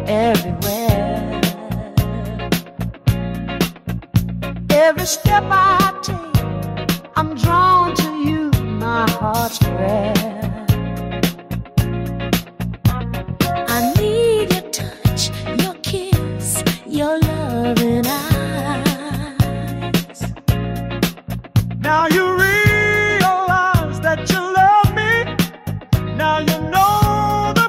everywhere. Every step I take, I'm drawn to you, my heart's prayer. I need your touch, your kiss, your loving eyes. Now you realize that you love me. Now you know the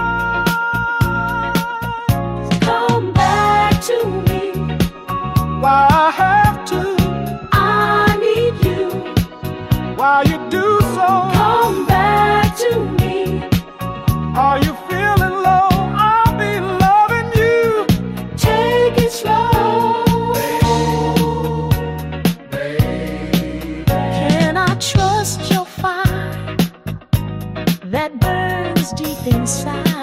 price. Come back to me. Why I have to. I need you. Why you do so. Come back to me. Are you feeling low? I'll be loving you. Take it slow. Can I trust your fire that burns deep inside?